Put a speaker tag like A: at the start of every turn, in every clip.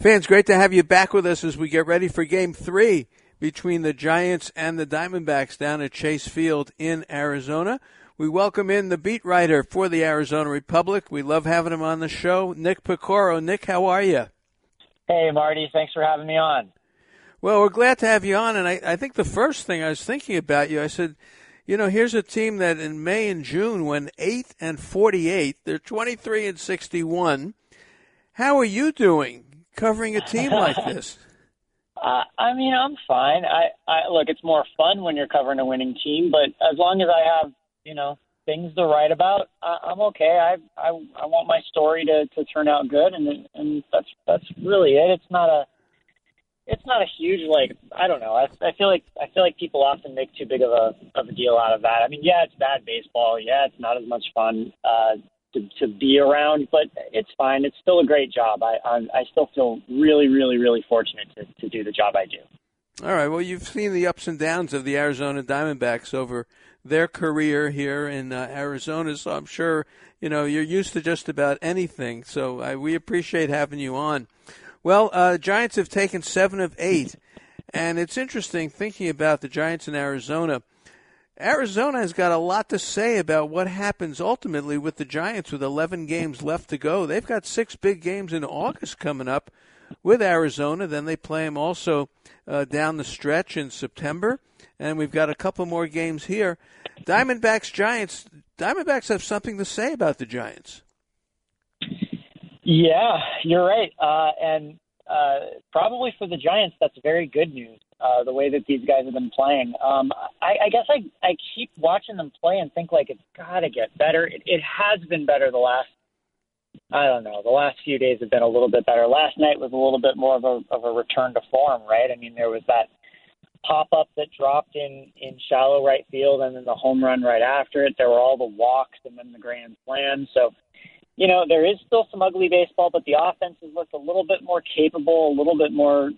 A: Fans, great to have you back with us as we get ready for Game 3 between the Giants and the Diamondbacks down at Chase Field in Arizona. We welcome in the beat writer for the Arizona Republic. We love having him on the show, Nick Piecoro. Nick, how are you?
B: Hey, Marty. Thanks for having me on.
A: Well, we're glad to have you on, and I think the first thing I was thinking about you, I said, you know, here's a team that in May and June went 8-48. They're 23-61. How are you doing covering a team like this?
B: I'm fine. I look, it's more fun when you're covering a winning team, but as long as I have, things to write about, I'm okay. I want my story to turn out good, and that's really it. It's not a huge, I don't know. I feel like people often make too big of a deal out of that. I mean, yeah, it's bad baseball. Yeah, it's not as much fun to be around, but it's fine. It's still a great job. I still feel really, really, really fortunate to do the job I do.
A: All right. Well, you've seen the ups and downs of the Arizona Diamondbacks over their career here in Arizona, so I'm sure, you're used to just about anything. So we appreciate having you on. Well, Giants have taken 7 of 8, and it's interesting thinking about the Giants in Arizona. Arizona has got a lot to say about what happens ultimately with the Giants with 11 games left to go. They've got 6 big games in August coming up with Arizona. Then they play them also down the stretch in September, and we've got a couple more games here. Diamondbacks, Giants. Diamondbacks have something to say about the Giants.
B: Yeah, you're right. And probably for the Giants, that's very good news, the way that these guys have been playing. I guess I keep watching them play and think, it's got to get better. It has been better the last few days have been a little bit better. Last night was a little bit more of a return to form, right? I mean, there was that pop-up that dropped in shallow right field and then the home run right after it. There were all the walks and then the grand slam. So, there is still some ugly baseball, but the offense has looked a little bit more capable, a little bit more,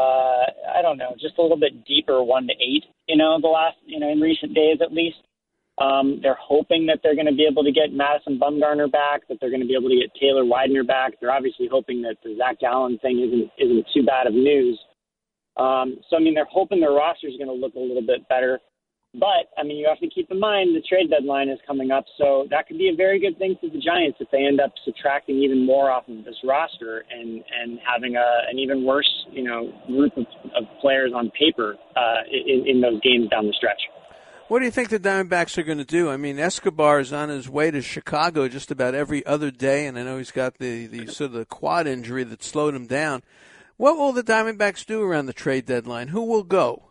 B: just a little bit deeper 1-8, the last, in recent days at least. They're hoping that they're going to be able to get Madison Bumgarner back, that they're going to be able to get Taylor Widener back. They're obviously hoping that the Zach Gallen thing isn't too bad of news. They're hoping their roster is going to look a little bit better. But, you have to keep in mind the trade deadline is coming up, so that could be a very good thing for the Giants if they end up subtracting even more off of this roster and having an even worse, group of players on paper in those games down the stretch.
A: What do you think the Diamondbacks are going to do? I mean, Escobar is on his way to Chicago just about every other day, and I know he's got the sort of the quad injury that slowed him down. What will the Diamondbacks do around the trade deadline? Who will go?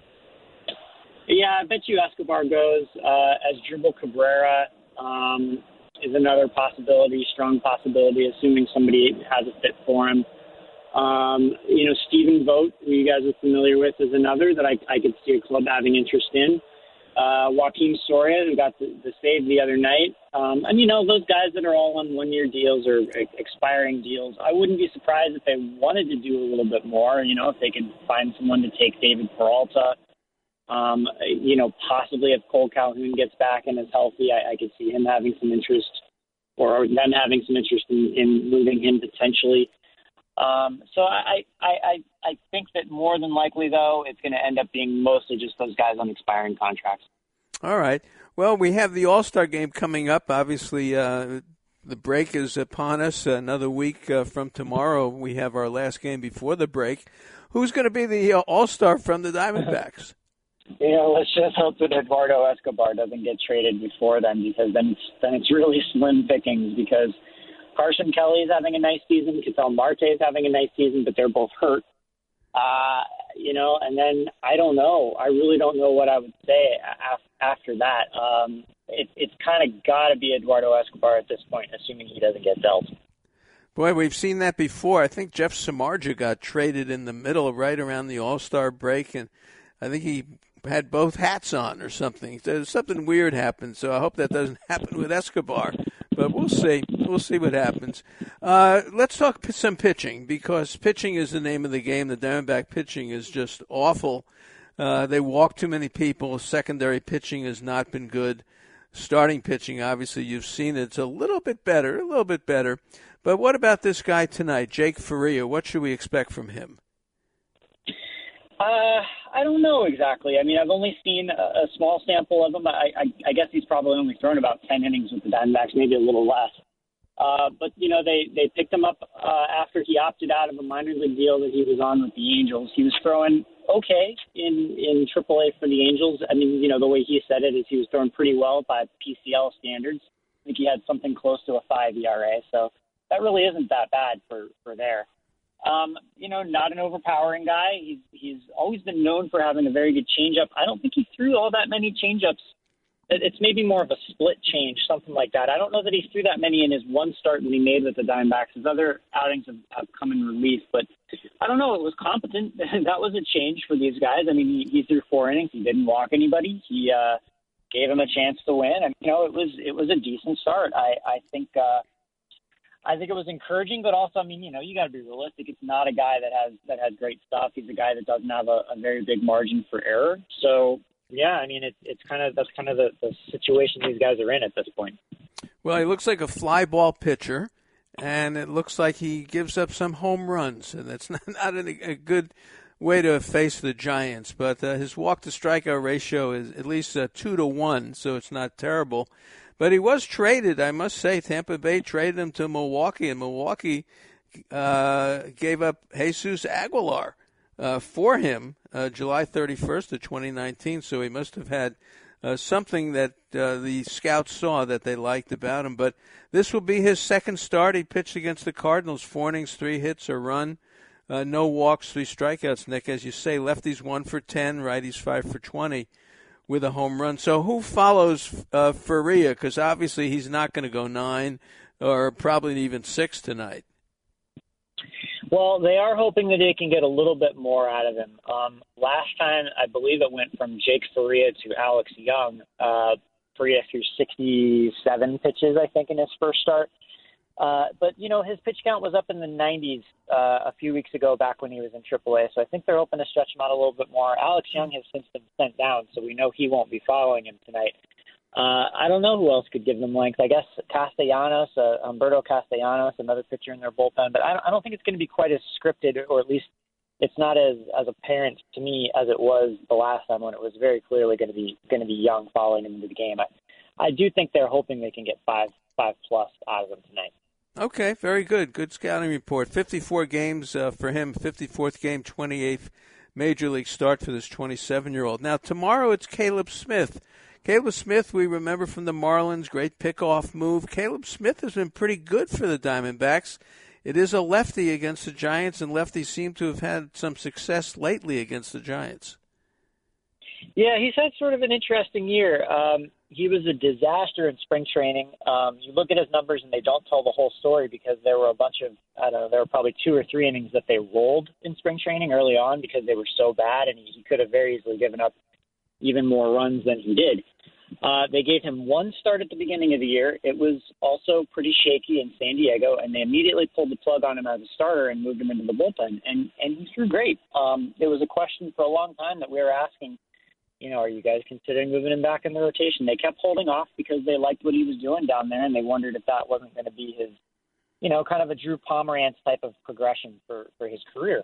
B: Yeah, I bet you Escobar goes. Asdrubal Cabrera is another possibility, strong possibility, assuming somebody has a fit for him. Stephen Vogt, who you guys are familiar with, is another that I could see a club having interest in. Joaquin Soria, who got the save the other night. Those guys that are all on one-year deals or expiring deals, I wouldn't be surprised if they wanted to do a little bit more, if they could find someone to take David Peralta. Possibly if Cole Calhoun gets back and is healthy, I could see him having some interest or them having some interest in moving him potentially. So I think that more than likely, though, it's going to end up being mostly just those guys on expiring contracts.
A: All right. Well, we have the All-Star game coming up. Obviously, the break is upon us. Another week from tomorrow, we have our last game before the break. Who's going to be the All-Star from the Diamondbacks?
B: Let's just hope that Eduardo Escobar doesn't get traded before then, because then it's really slim pickings, because Carson Kelly is having a nice season, Ketel Marte is having a nice season, but they're both hurt. And then I don't know. I really don't know what I would say after that. It's kind of got to be Eduardo Escobar at this point, assuming he doesn't get dealt.
A: Boy, we've seen that before. I think Jeff Samardzija got traded in the middle, right around the All-Star break, and I think he had both hats on or something. Something weird happened, so I hope that doesn't happen with Escobar. But we'll see. We'll see what happens. Let's talk some pitching, because pitching is the name of the game. The Diamondback pitching is just awful. They walk too many people. Secondary pitching has not been good. Starting pitching, obviously, you've seen it. It's a little bit better. But what about this guy tonight, Jake Faria? What should we expect from him?
B: I don't know exactly. I mean, I've only seen a small sample of him. I guess he's probably only thrown about 10 innings with the Diamondbacks, maybe a little less. But, they picked him up after he opted out of a minor league deal that he was on with the Angels. He was throwing okay in AAA for the Angels. I mean, the way he said it is he was throwing pretty well by PCL standards. I think he had something close to a 5 ERA, so that really isn't that bad for there. Not an overpowering guy. He's always been known for having a very good changeup. I don't think he threw all that many changeups. It's maybe more of a split change, something like that. I don't know that he threw that many in his one start that he made with the Diamondbacks. His other outings have come in relief, but I don't know. It was competent. That was a change for these guys. I mean, he threw 4 innings. He didn't walk anybody. He gave him a chance to win, and it was a decent start. I think it was encouraging, but also, I mean, you got to be realistic. It's not a guy that has great stuff. He's a guy that doesn't have a very big margin for error. So, yeah, I mean, that's kind of the situation these guys are in at this point.
A: Well, he looks like a fly ball pitcher, and it looks like he gives up some home runs, and that's not a good way to face the Giants. But his walk-to-strikeout ratio is at least 2-1, so it's not terrible. But he was traded, I must say. Tampa Bay traded him to Milwaukee, and Milwaukee gave up Jesus Aguilar for him July 31st of 2019. So he must have had something that the scouts saw that they liked about him. But this will be his second start. He pitched against the Cardinals, 4 innings, 3 hits, a run, no walks, 3 strikeouts, Nick. As you say, lefties 1 for 10, righties 5 for 20. With a home run. So who follows Faria? Because obviously he's not going to go 9 or probably even 6 tonight.
B: Well, they are hoping that they can get a little bit more out of him. Last time, I believe it went from Jake Faria to Alex Young. Faria threw 67 pitches, I think, in his first start. But, his pitch count was up in the 90s a few weeks ago back when he was in AAA, so I think they're hoping to stretch him out a little bit more. Alex Young has since been sent down, so we know he won't be following him tonight. I don't know who else could give them length. I guess Castellanos, Humberto Castellanos, another pitcher in their bullpen, but I don't think it's going to be quite as scripted, or at least it's not as apparent to me as it was the last time when it was very clearly going to be Young following him into the game. I do think they're hoping they can get 5+ out of him tonight.
A: Okay, very good. Good scouting report. 54 games for him, 54th game, 28th Major League start for this 27-year-old. Now, tomorrow it's Caleb Smith. Caleb Smith, we remember from the Marlins, great pickoff move. Caleb Smith has been pretty good for the Diamondbacks. It is a lefty against the Giants, and lefties seem to have had some success lately against the Giants.
B: Yeah, he's had sort of an interesting year. He was a disaster in spring training. You look at his numbers and they don't tell the whole story because there were a bunch of, there were probably 2 or 3 innings that they rolled in spring training early on because they were so bad, and he could have very easily given up even more runs than he did. They gave him 1 start at the beginning of the year. It was also pretty shaky in San Diego, and they immediately pulled the plug on him as a starter and moved him into the bullpen, and he threw great. It was a question for a long time that we were asking, are you guys considering moving him back in the rotation? They kept holding off because they liked what he was doing down there, and they wondered if that wasn't going to be his, kind of a Drew Pomeranz type of progression for his career.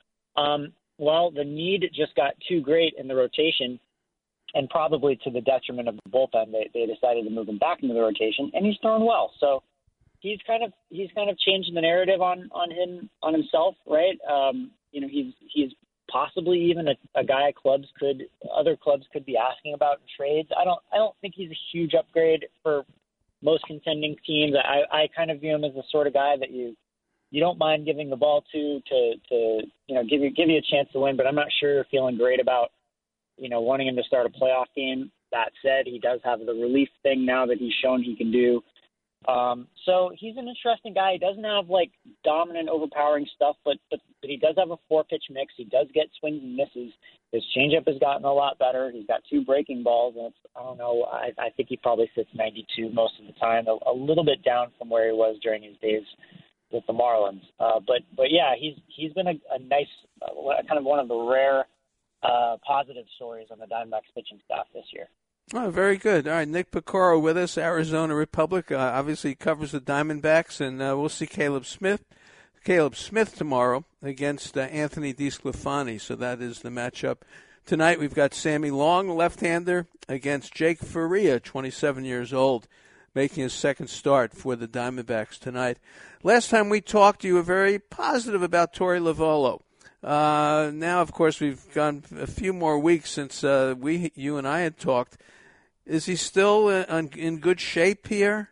B: Well, the need just got too great in the rotation, and probably to the detriment of the bullpen. They decided to move him back into the rotation, and he's thrown well. So he's kind of changing the narrative on himself, right? He's possibly even a guy other clubs could be asking about in trades. I don't think he's a huge upgrade for most contending teams. I kind of view him as the sort of guy that you don't mind giving the ball to give you a chance to win, but I'm not sure you're feeling great about wanting him to start a playoff game. That said, he does have the relief thing now that he's shown he can do. So he's an interesting guy. He doesn't have dominant, overpowering stuff, but he does have a 4-pitch mix. He does get swings and misses. His changeup has gotten a lot better. He's got 2 breaking balls, and I think he probably sits 92 most of the time, a little bit down from where he was during his days with the Marlins. But yeah, he's been a nice, kind of one of the rare positive stories on the Diamondbacks pitching staff this year.
A: Oh, very good. All right, Nick Pecoro with us, Arizona Republic. Obviously covers the Diamondbacks, and we'll see Caleb Smith tomorrow against Anthony DeSclafani. So that is the matchup. Tonight we've got Sammy Long, left-hander, against Jake Faria, 27 years old, making his second start for the Diamondbacks tonight. Last time we talked, you were very positive about Torey Lovullo. Now, of course, we've gone a few more weeks since you and I had talked. Is he still in good shape here?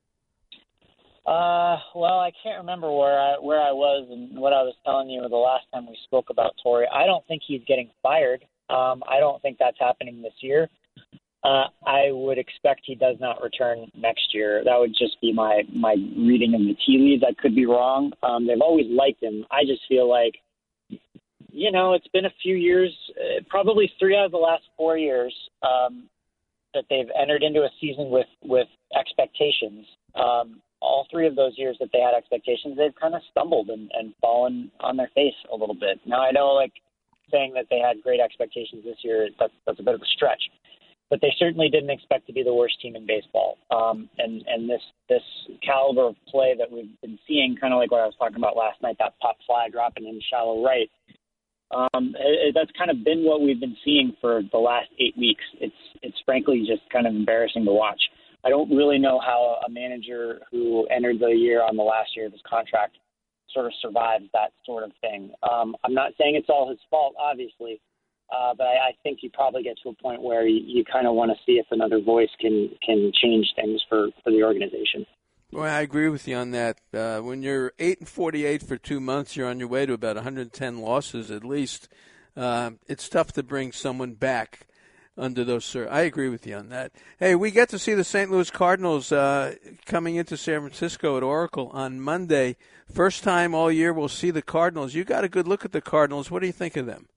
B: Well, I can't remember where I was and what I was telling you the last time we spoke about Torey. I don't think he's getting fired. I don't think that's happening this year. I would expect he does not return next year. That would just be my reading of the tea leaves. I could be wrong. They've always liked him. I just feel like, it's been a few years, probably 3 out of the last 4 years, that they've entered into a season with expectations. All 3 of those years that they had expectations, they've kind of stumbled and fallen on their face a little bit. Now, I know, saying that they had great expectations this year, that's a bit of a stretch. But they certainly didn't expect to be the worst team in baseball. And this caliber of play that we've been seeing, kind of like what I was talking about last night, that pop fly dropping in shallow right, that's kind of been what we've been seeing for the last 8 weeks. It's frankly just kind of embarrassing to watch. I don't really know how a manager who entered the year on the last year of his contract sort of survives that sort of thing. I'm not saying it's all his fault, obviously, but I think you probably get to a point where you kind of want to see if another voice can change things for the organization.
A: Well, I agree with you on that. When you're 8-48 for 2 months, you're on your way to about 110 losses at least. It's tough to bring someone back under those. I agree with you on that. Hey, we get to see the St. Louis Cardinals coming into San Francisco at Oracle on Monday. First time all year we'll see the Cardinals. You got a good look at the Cardinals. What do you think of them?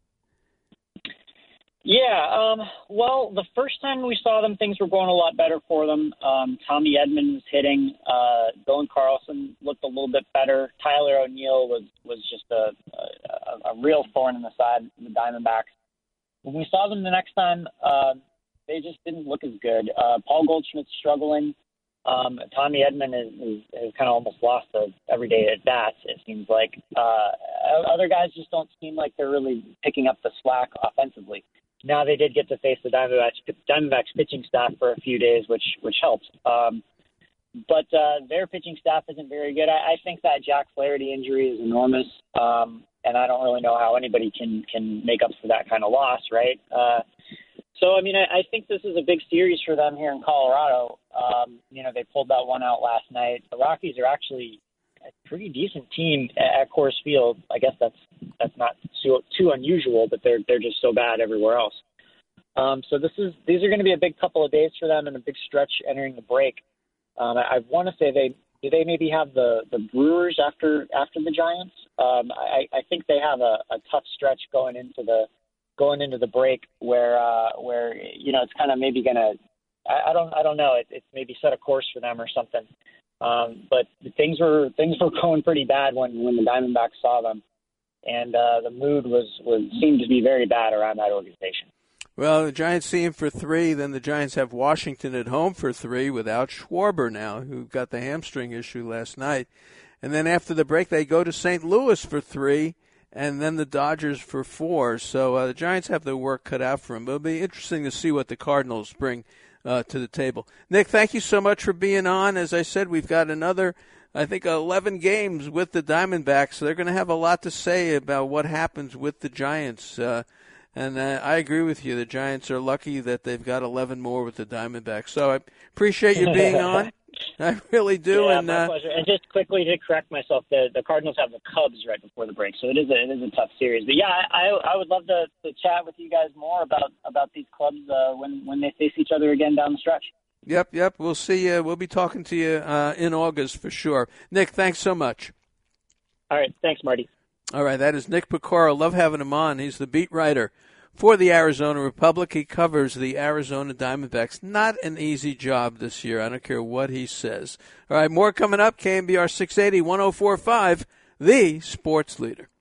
B: Yeah, well, the first time we saw them, things were going a lot better for them. Tommy Edman was hitting. Dylan Carlson looked a little bit better. Tyler O'Neill was just a real thorn in the side of the Diamondbacks. When we saw them the next time, they just didn't look as good. Paul Goldschmidt's struggling. Tommy Edman is kind of almost lost to everyday at bats, it seems like. Other guys just don't seem like they're really picking up the slack offensively. Now they did get to face the Diamondbacks pitching staff for a few days, which helps. But their pitching staff isn't very good. I think that Jack Flaherty injury is enormous, and I don't really know how anybody can make up for that kind of loss, right? So, I mean, I think this is a big series for them here in Colorado. They pulled that one out last night. The Rockies are actually a pretty decent team at Coors Field. I guess that's not too unusual, but they're just so bad everywhere else. So these are going to be a big couple of days for them and a big stretch entering the break. I want to say they maybe have the Brewers after the Giants. I think they have a tough stretch going into the break where it's kind of maybe gonna I don't know, it's maybe set a course for them or something. But things were going pretty bad when the Diamondbacks saw them, and the mood seemed to be very bad around that organization.
A: Well, the Giants see him for 3. Then the Giants have Washington at home for 3 without Schwarber now, who got the hamstring issue last night. And then after the break, they go to St. Louis for 3, and then the Dodgers for 4. So the Giants have their work cut out for them. But it'll be interesting to see what the Cardinals bring to the table. Nick, thank you so much for being on. As I said, we've got another, I think, 11 games with the Diamondbacks. So they're going to have a lot to say about what happens with the Giants. And I agree with you. The Giants are lucky that they've got 11 more with the Diamondbacks. So I appreciate you being on. I really do.
B: Yeah, my pleasure. And just quickly to correct myself, the Cardinals have the Cubs right before the break, so it is a tough series. But yeah, I would love to chat with you guys more about these clubs when they face each other again down the stretch.
A: Yep. We'll see you. We'll be talking to you in August for sure. Nick, thanks so much.
B: All right. Thanks, Marty.
A: All right, that is Nick Pecoro. Love having him on. He's the beat writer for the Arizona Republic. He covers the Arizona Diamondbacks. Not an easy job this year. I don't care what he says. All right, more coming up. KNBR 680, 104.5, the sports leader.